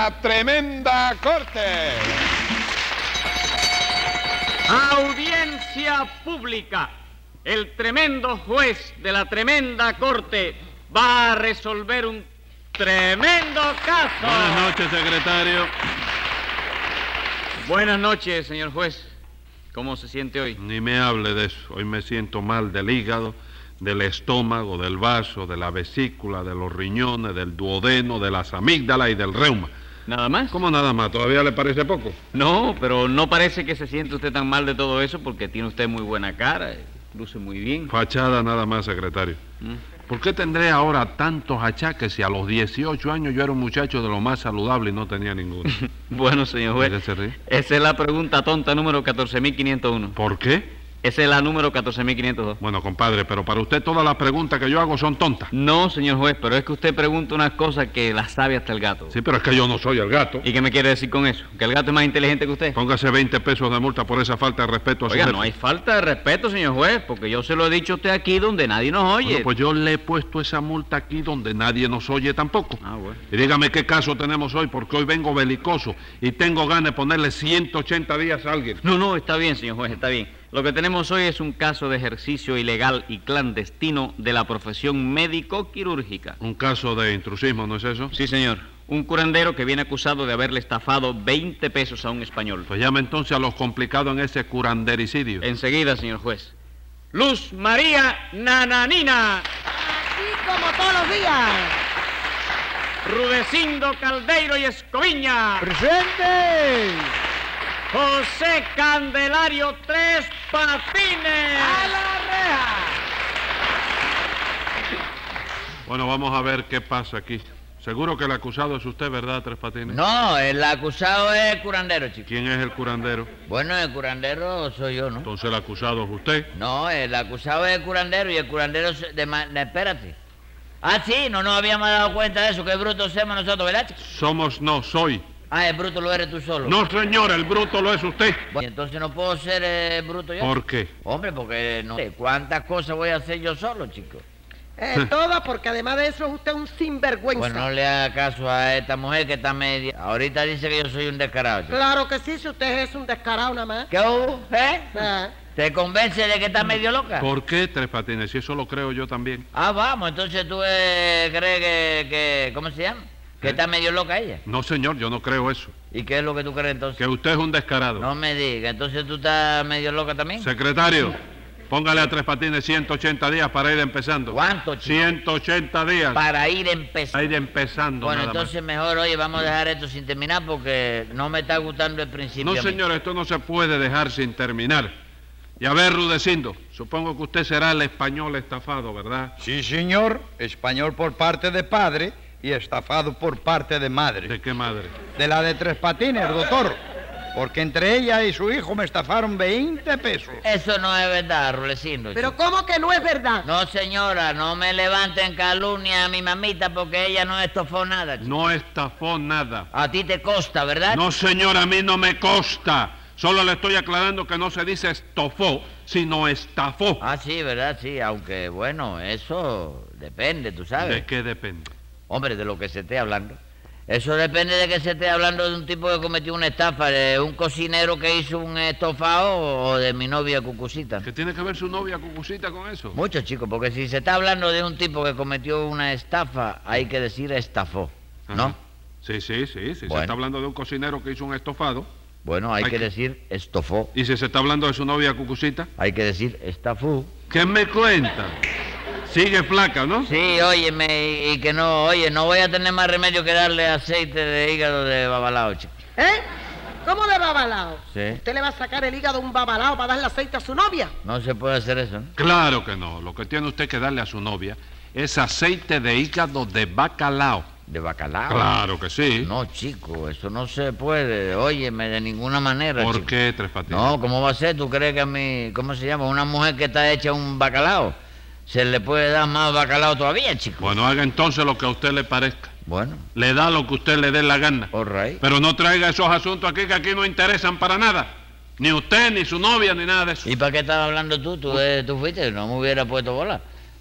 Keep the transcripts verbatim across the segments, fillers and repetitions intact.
la tremenda corte. Audiencia pública. El tremendo juez de la tremenda corte va a resolver un tremendo caso. Buenas noches, secretario. Buenas noches, señor juez. ¿Cómo se siente hoy? Ni me hable de eso. Hoy me siento mal del hígado, del estómago, del vaso, de la vesícula, de los riñones, del duodeno, de las amígdalas y del reuma. ¿Nada más? ¿Cómo nada más? ¿Todavía le parece poco? No, pero no parece que se siente usted tan mal de todo eso porque tiene usted muy buena cara, luce muy bien. Fachada nada más, secretario. ¿Mm? ¿Por qué tendré ahora tantos achaques si a los dieciocho años yo era un muchacho de lo más saludable y no tenía ninguno? Bueno, señor juez, ¿Por qué se ríe? esa es la pregunta tonta número catorce mil quinientos uno. ¿Por qué? Esa es la número catorce mil quinientos dos. Bueno, compadre, pero para usted todas las preguntas que yo hago son tontas. No, señor juez, pero es que usted pregunta unas cosas que las sabe hasta el gato. Sí, pero es que yo no soy el gato. ¿Y qué me quiere decir con eso? ¿Que el gato es más inteligente que usted? Póngase veinte pesos de multa por esa falta de respeto a su Oiga, jefe. no hay falta de respeto, señor juez, porque yo se lo he dicho a usted aquí donde nadie nos oye. Bueno, pues yo le he puesto esa multa aquí donde nadie nos oye tampoco. Ah, bueno. Y dígame qué caso tenemos hoy, porque hoy vengo belicoso y tengo ganas de ponerle ciento ochenta días a alguien. No, no, está bien, señor juez, está bien. Lo que tenemos hoy es un caso de ejercicio ilegal y clandestino de la profesión médico-quirúrgica. Un caso de intrusismo, ¿no es eso? Sí, señor. Un curandero que viene acusado de haberle estafado veinte pesos a un español. Pues llame entonces a los complicados en ese curandericidio. Enseguida, señor juez. Luz María Nananina. Aquí como todos los días. Rudecindo Caldeiro y Escoviña. ¡Presente! José Candelario Tres Patines. ¡A la reja! Bueno, vamos a ver qué pasa aquí. Seguro que el acusado es usted, ¿verdad, Tres Patines? No, el acusado es el curandero, chico. ¿Quién es el curandero? Bueno, el curandero soy yo, ¿no? Entonces el acusado es usted. No, el acusado es el curandero y el curandero... se- De ma- de- espérate. Ah, sí, no nos habíamos dado cuenta de eso, que bruto somos nosotros, ¿verdad, chico? Somos, no, soy. Ah, el bruto lo eres tú solo. No, señor, el bruto lo es usted. Bueno, entonces no puedo ser eh, bruto yo. ¿Por qué? Hombre, porque no sé cuántas cosas voy a hacer yo solo, chico. Eh, todas, porque además de eso es usted un sinvergüenza. Bueno, no le haga caso a esta mujer que está media... Ahorita dice que yo soy un descarado, chico. Claro que sí, si usted es un descarado nada más. ¿Qué hubo? ¿Eh? Ah, ¿Te convence de que está medio loca? ¿Por qué, Tres Patines? Si eso lo creo yo también. Ah, vamos, entonces tú eh, crees que, que... ¿Cómo se llama? Que ¿Eh? está medio loca ella. No, señor, yo no creo eso. ¿Y qué es lo que tú crees entonces? Que usted es un descarado. No me digas, entonces tú estás medio loca también. Secretario, póngale a Tres Patines ciento ochenta días para ir empezando. ¿Cuánto, chico? ciento ochenta días. Para ir Para empezando. ir empezando Bueno, nada más. entonces mejor, oye, vamos a dejar esto sin terminar porque no me está gustando el principio. No, a mí. señor, esto no se puede dejar sin terminar. Y a ver, Rudecindo, supongo que usted será el español estafado, ¿verdad? Sí, señor. Español por parte de padre y estafado por parte de madre. ¿De qué madre? De la de Tres Patines, doctor. Porque entre ella y su hijo me estafaron veinte pesos. Eso no es verdad, Rulecindo. pero chico. ¿cómo que no es verdad? No, señora, no me levanten calumnia a mi mamita porque ella no estofó nada, chico. No estafó nada. A ti te consta, ¿verdad? No, señor, a mí no me consta. Solo le estoy aclarando que no se dice estofó, sino estafó. Ah, sí, ¿verdad? Sí, aunque, bueno, eso depende, tú sabes. ¿De qué depende? Hombre, de lo que se esté hablando. Eso depende de que se esté hablando de un tipo que cometió una estafa, de un cocinero que hizo un estofado o de mi novia Cucucita. ¿Qué tiene que ver su novia Cucucita con eso? Mucho, chicos, porque si se está hablando de un tipo que cometió una estafa, hay que decir estafó, ¿no? Ajá. Sí, sí, sí. Si se Bueno. está hablando de un cocinero que hizo un estofado, Bueno, hay, Hay que que- decir estofó, y si se está hablando de su novia Cucucita, hay que decir estafú. ¿qué me cuenta? Sigue flaca, ¿no? Sí, óyeme, y, y que no, oye, no voy a tener más remedio que darle aceite de hígado de babalao, chico. ¿Eh? ¿Cómo de babalao? Sí. ¿Usted le va a sacar el hígado a un babalao para darle aceite a su novia? No se puede hacer eso, ¿no? Claro que no. Lo que tiene usted que darle a su novia es aceite de hígado de bacalao. ¿De bacalao? Claro que sí. No, chico, eso no se puede, óyeme, de ninguna manera, ¿Por chico. qué, Tres Patines? No, ¿cómo va a ser? ¿Tú crees que a mí, cómo se llama? Una mujer que está hecha un bacalao, se le puede dar más bacalao todavía, chico. Bueno, haga entonces lo que a usted le parezca. Bueno, Le da lo que usted le dé la gana. all right. Pero no traiga esos asuntos aquí que aquí no interesan para nada. Ni usted, ni su novia, ni nada de eso. ¿Y para qué estabas hablando tú? ¿Tú, eh, tú fuiste? No me hubiera puesto bola.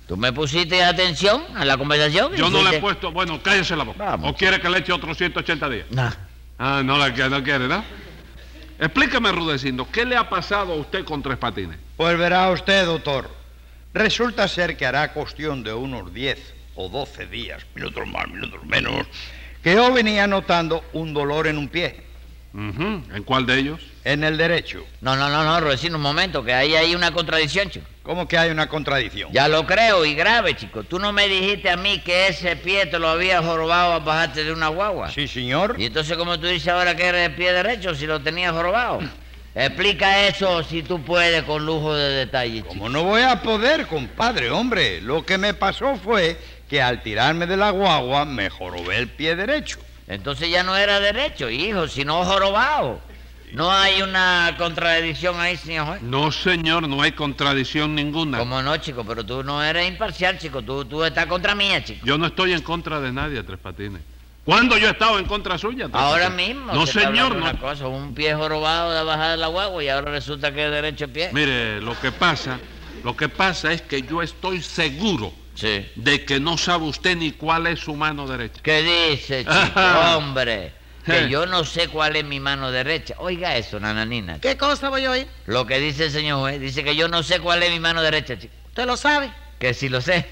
¿Tú me pusiste atención a la conversación? Yo no le he Fuiste- puesto... Bueno, cállese la boca. Vamos. ¿O quiere que le eche otros ciento ochenta días? No. Ah, no, la, que- no quiere, ¿no? Explíqueme, Rudecindo, ¿qué le ha pasado a usted con Tres Patines? Pues verá usted, doctor. Resulta ser que hará cuestión de unos diez o doce días, minutos más, minutos menos, que yo venía notando un dolor en un pie, Ujú. ¿En cuál de ellos? en el derecho. No, no, no, no, Rudecindo, un momento, que ahí hay una contradicción, chico. ¿Cómo que hay una contradicción? Ya lo creo, y grave, chico. Tú no me dijiste a mí que ese pie te lo había jorobado a bajarte de una guagua. Sí, señor. Y entonces, ¿cómo tú dices ahora que eres el pie derecho si lo tenías jorobado? Explica eso si tú puedes con lujo de detalle, chico. Como no voy a poder, compadre, hombre. Lo que me pasó fue que al tirarme de la guagua me jorobé el pie derecho. Entonces ya no era derecho, hijo, sino jorobado. No hay una contradicción ahí, señor juez. No, señor, no hay contradicción ninguna. ¿Cómo no, chico? Pero tú no eres imparcial, chico. Tú, tú estás contra mía, chico. Yo no estoy en contra de nadie, Tres Patines. ¿Cuándo yo he estado en contra suya, Tres Ahora Patines? mismo. No, se está señor, hablando no. Una cosa, un pie jorobado de bajar de la guagua y ahora resulta que es derecho el pie. Mire, lo que pasa, lo que pasa es que yo estoy seguro Sí. de que no sabe usted ni cuál es su mano derecha. ¿Qué dice, chico? Ajá. Hombre, que yo no sé cuál es mi mano derecha. Oiga eso, nananina. ¿Qué cosa voy a oír? Lo que dice el señor juez, dice que yo no sé cuál es mi mano derecha, chico. ¿Usted lo sabe? Que si lo sé.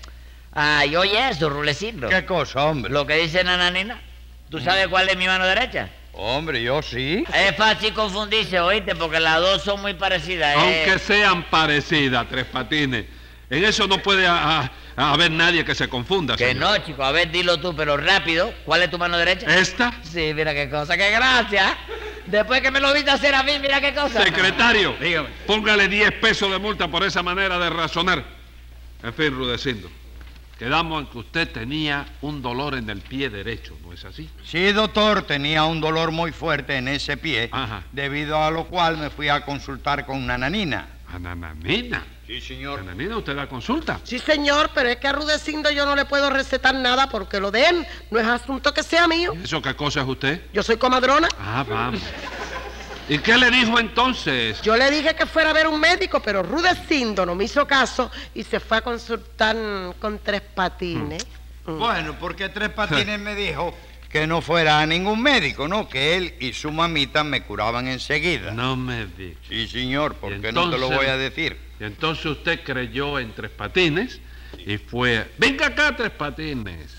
Ay, oye eso, Rulecito. ¿Qué cosa, hombre? Lo que dice nananina. ¿Tú sabes cuál es mi mano derecha? Hombre, yo sí. Es fácil confundirse, oíste, porque las dos son muy parecidas. ¿eh? Aunque sean parecidas, Tres Patines. En eso no puede a- a- haber nadie que se confunda, Que señor. no, chico, a ver, dilo tú, pero rápido. ¿Cuál es tu mano derecha? ¿Esta? Sí, mira qué cosa, qué gracia. Después que me lo viste hacer a mí, mira qué cosa. Secretario, Dígame. póngale diez pesos de multa por esa manera de razonar. En fin, Rudecindo, quedamos en que usted tenía un dolor en el pie derecho, ¿no es así? Sí, doctor, tenía un dolor muy fuerte en ese pie, Ajá. debido a lo cual me fui a consultar con una nananina. Ananamina. Sí, señor. Ananina, ¿usted da consulta? Sí, señor, pero es que a Rudecindo yo no le puedo recetar nada porque lo de él no es asunto que sea mío. ¿Eso qué cosa es usted? Yo soy comadrona. Ah, vamos. ¿Y qué le dijo entonces? Yo le dije que fuera a ver un médico, pero Rudecindo no me hizo caso y se fue a consultar con Tres Patines. Mm. Bueno, porque Tres Patines me dijo que no fuera a ningún médico, ¿no? Que él y su mamita me curaban enseguida. No me diga. Sí, señor, ¿por Y qué no te lo entonces- voy a decir? Y entonces usted creyó en Tres Patines y fue... Venga acá, Tres Patines.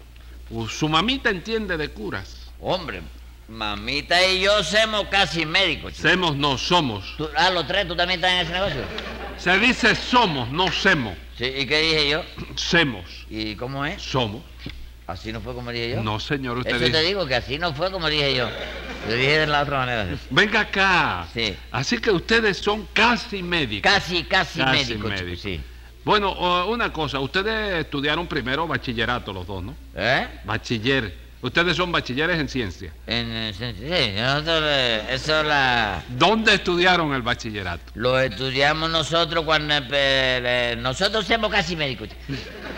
Uh, Su mamita entiende de curas. Hombre, mamita y yo somos casi médicos, chico. Semos no somos. Tú- ah, los tres, ¿tú también estás en ese negocio? Se dice somos, no semos. Sí, ¿y qué dije yo? Semos. ¿Y cómo es? Somos. ¿Así no fue como dije yo? No, señor, usted Eso dice... te digo, que así no fue como dije yo. Yo dije de la otra manera. Venga acá. Sí. Así que ustedes son casi médicos. Casi, casi, Casi médicos, chico, médicos. sí. Bueno, o- una cosa, ustedes estudiaron primero bachillerato los dos, ¿no? ¿Eh? Bachiller. Ustedes son bachilleres en ciencia. En, eh, sí, nosotros, eh, eso la, ¿Dónde estudiaron el bachillerato? lo estudiamos nosotros cuando... eh, eh, nosotros somos casi médicos, chico.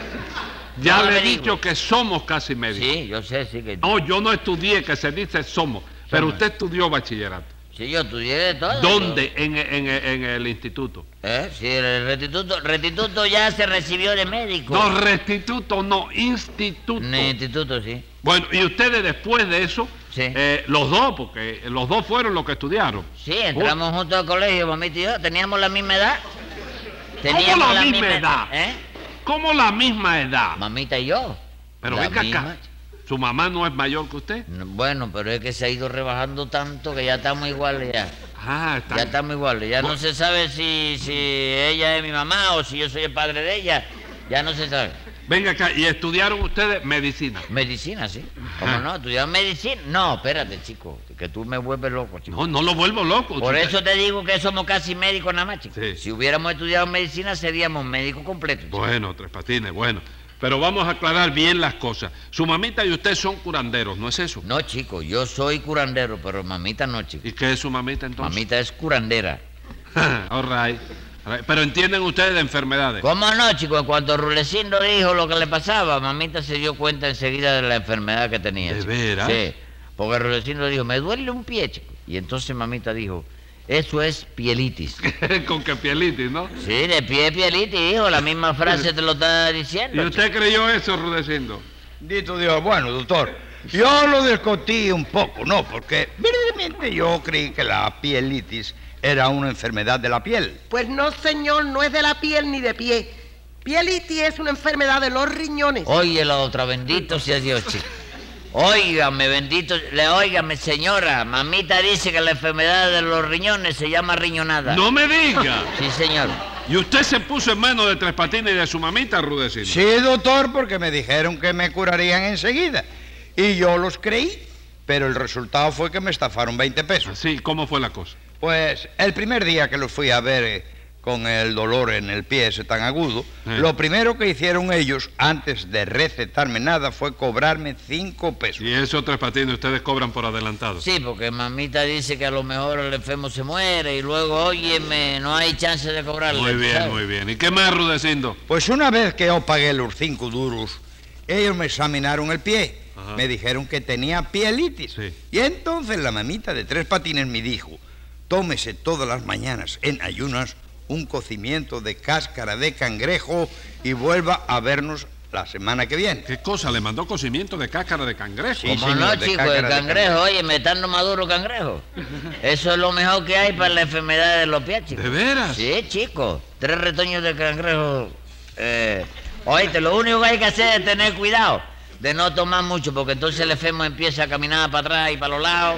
Ya No, le he averigüe. dicho que somos casi médicos. Sí, yo sé, sí que... No, yo no estudié, que se dice somos. Pero Somos. usted estudió bachillerato. Sí, yo estudié de todo. ¿Dónde? En, en- en el instituto. ¿Eh? Sí, el restituto, restituto ya se recibió de médico. No, restituto, no, instituto. En el instituto, sí. Bueno, y ustedes después de eso, Sí. eh, los dos, porque los dos fueron los que estudiaron. Sí, entramos juntos al colegio, mamita y yo. Teníamos la misma edad. ¿Cómo la misma edad? ¿Eh? ¿Cómo la misma edad? Mamita y yo. Pero La venga misma. acá. ¿Su mamá no es mayor que usted? No, bueno, pero es que se ha ido rebajando tanto que ya estamos iguales ya. Ah, está. Ya estamos iguales. Ya no se sabe si, si ella es mi mamá o si yo soy el padre de ella. Ya no se sabe. Venga acá, ¿y estudiaron ustedes medicina? Medicina, sí. ¿Cómo Ajá. no? ¿Estudiaron medicina? No, espérate, chico. Que tú me vuelves loco, chico. No, no lo vuelvo loco. Por Usted- eso te digo que somos casi médicos nada más, chico. Sí. Si hubiéramos estudiado medicina, seríamos médicos completos. chico. Bueno, Tres Patines, bueno. Pero vamos a aclarar bien las cosas. Su mamita y usted son curanderos, ¿no es eso? No, chico, yo soy curandero, pero mamita no, chico. ¿Y qué es su mamita entonces? Mamita es curandera. All right. All right. Pero entienden ustedes de enfermedades. ¿Cómo no, chico? En cuanto Rulecindo dijo lo que le pasaba, mamita se dio cuenta enseguida de la enfermedad que tenía. ¿De chico. veras? Sí, porque Rulecindo dijo, me duele un pie, chico. Y entonces mamita dijo, Eso es pielitis. Con que pielitis, ¿no? Sí, de pie pielitis, hijo. La misma frase te lo está diciendo. ¿Y usted creyó eso, Rudecindo? Dito Dios, bueno, doctor, yo lo discutí un poco, ¿no? Porque verdaderamente yo creí que la pielitis era una enfermedad de la piel. Pues no, señor, no es de la piel ni de pie. Pielitis es una enfermedad de los riñones. Oye, la otra, bendito sea Dios, chico. Óigame, bendito, le óigame, señora. Mamita dice que la enfermedad de los riñones se llama riñonada. ¡No me diga! Sí, señor. ¿Y usted se puso en manos de Tres Patines y de su mamita, Rudecindo? Sí, doctor, porque me dijeron que me curarían enseguida. Y yo los creí, pero el resultado fue que me estafaron veinte pesos. Sí, ¿cómo fue la cosa? Pues el primer día que los fui a ver eh, con el dolor en el pie ese tan agudo, Eh. lo primero que hicieron ellos, antes de recetarme nada, fue cobrarme cinco pesos. Y eso, Tres Patines, ustedes cobran por adelantado. Sí, porque mamita dice que a lo mejor el enfermo se muere y luego, óyeme, no hay chance de cobrarle. Muy bien, ¿sabes? muy bien. ¿Y qué más, Rudecindo? Pues una vez que yo pagué los cinco duros, ellos me examinaron el pie. Ajá. Me dijeron que tenía pielitis. Sí. Y entonces la mamita de Tres Patines me dijo, tómese todas las mañanas en ayunas un cocimiento de cáscara de cangrejo y vuelva a vernos la semana que viene. ¿Qué cosa? ¿Le mandó cocimiento de cáscara de cangrejo? Sí, Como señor, no, de chico, cáscara el de cangrejo, oye, me están maduro cangrejo. Eso es lo mejor que hay para la enfermedad de los pies, chico. ¿De veras? Sí, chico. Tres retoños de cangrejo. Eh, oíste, lo único que hay que hacer es tener cuidado de no tomar mucho, porque entonces el enfermo empieza a caminar para atrás y para los lados.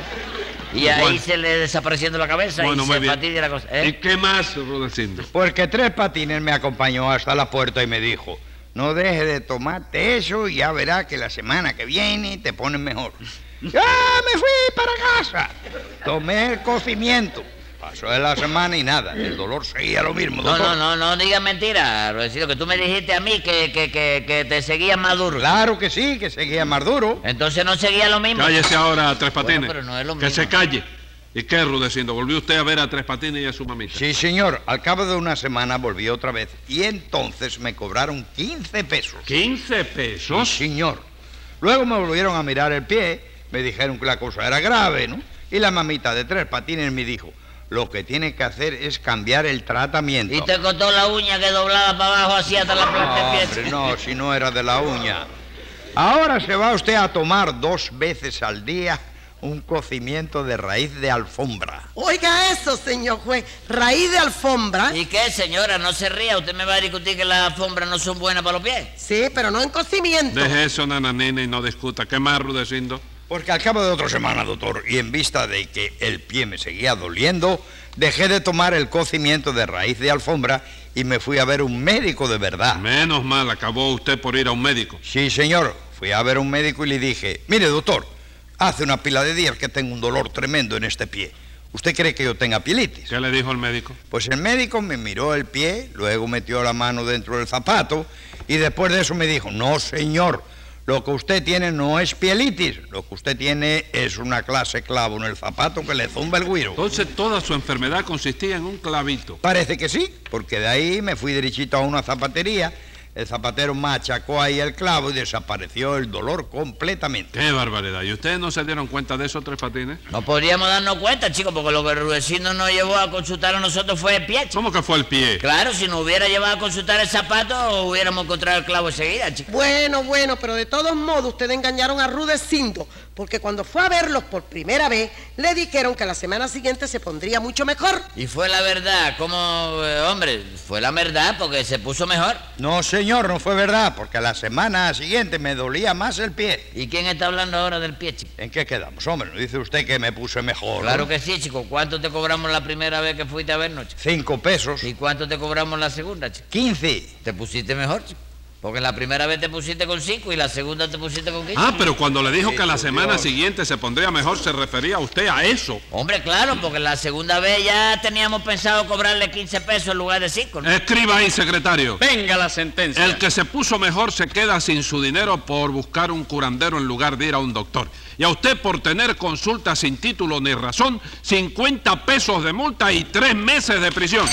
Y ahí Bueno. se le desapareciendo la cabeza Bueno, y muy se bien. fastidia la cosa. ¿Y ¿eh? qué más, Rudecindo? Porque Tres Patines me acompañó hasta la puerta y me dijo, no deje de tomarte eso y ya verá que la semana que viene te pones mejor. ¡Ya me fui para casa! Tomé el cocimiento. Pasó de la semana y nada, el dolor seguía lo mismo, No, doctor. no, no, no digas mentira, Rudecindo, que tú me dijiste a mí que, que, que, que te seguía más duro. Claro que sí, que seguía más duro. Entonces no seguía lo mismo. Cállese ahora, Tres Patines. Bueno, pero no es lo que mismo. se calle. ¿Y qué, Rudecindo? ¿Volvió usted a ver a Tres Patines y a su mamita? Sí, señor, al cabo de una semana volví otra vez y entonces me cobraron quince pesos. ¿quince Sí, pesos? señor. Luego me volvieron a mirar el pie, me dijeron que la cosa era grave, ¿no? Y la mamita de Tres Patines me dijo, lo que tiene que hacer es cambiar el tratamiento. Y te cortó la uña que doblaba para abajo así hasta la planta No, de hombre, pie. no, si no era de la uña. Ahora se va usted a tomar dos veces al día un cocimiento de raíz de alfombra. Oiga eso, señor juez, raíz de alfombra. ¿Y qué, señora? No se ría. Usted me va a discutir que las alfombras no son buenas para los pies. Sí, pero no en cocimiento. Deje eso, nananina, y no discuta. ¿Qué más, Rudecindo? Porque al cabo de otra semana, doctor, y en vista de que el pie me seguía doliendo, dejé de tomar el cocimiento de raíz de alfombra y me fui a ver un médico de verdad. Menos mal, acabó usted por ir a un médico. Sí, señor. Fui a ver a un médico y le dije, mire, doctor, hace una pila de días que tengo un dolor tremendo en este pie. ¿Usted cree que yo tenga pielitis? ¿Qué le dijo el médico? Pues el médico me miró el pie, luego metió la mano dentro del zapato y después de eso me dijo, no, señor, lo que usted tiene no es pielitis, lo que usted tiene es una clase clavo en el zapato que le zumba el güiro. Entonces toda su enfermedad consistía en un clavito. Parece que sí, porque de ahí me fui derechito a una zapatería, el zapatero machacó ahí el clavo y desapareció el dolor completamente. ¡Qué barbaridad! ¿Y ustedes no se dieron cuenta de eso, Tres Patines? No podríamos darnos cuenta, chicos, porque lo que Rudecindo nos llevó a consultar a nosotros fue el pie, chico. ¿Cómo que fue el pie? Claro, si nos hubiera llevado a consultar el zapato, hubiéramos encontrado el clavo enseguida, chico. Bueno, bueno, pero de todos modos ustedes engañaron a Rudecindo, porque cuando fue a verlos por primera vez, le dijeron que la semana siguiente se pondría mucho mejor. Y fue la verdad, como, eh, hombre, fue la verdad porque se puso mejor. No, señor, no fue verdad, porque la semana siguiente me dolía más el pie. ¿Y quién está hablando ahora del pie, chico? ¿En qué quedamos, hombre? ¿No dice usted que me puse mejor? Claro ¿no? que sí, chico. ¿Cuánto te cobramos la primera vez que fuiste a vernos, chico? Cinco pesos. ¿Y cuánto te cobramos la segunda, chico? Quince. Te pusiste mejor, chico. Porque la primera vez te pusiste con cinco y la segunda te pusiste con quince. Ah, pero cuando le dijo Sí, que la por semana Dios. siguiente se pondría mejor, se refería a usted a eso. Hombre, claro, porque la segunda vez ya teníamos pensado cobrarle quince pesos en lugar de cinco, ¿no? Escriba ahí, secretario. Venga la sentencia. El que se puso mejor se queda sin su dinero por buscar un curandero en lugar de ir a un doctor. Y a usted por tener consulta sin título ni razón, cincuenta pesos de multa y tres meses de prisión.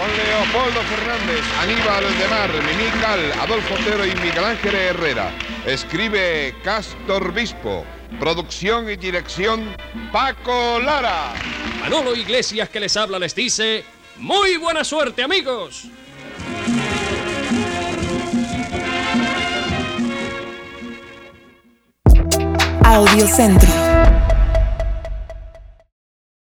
Juan Leopoldo Fernández, Aníbal de Mar, Mimical, Adolfo Otero y Miguel Ángel Herrera. Escribe Castor Bispo. Producción y dirección Paco Lara. Manolo Iglesias, que les habla, les dice: ¡muy buena suerte, amigos! Audiocentro.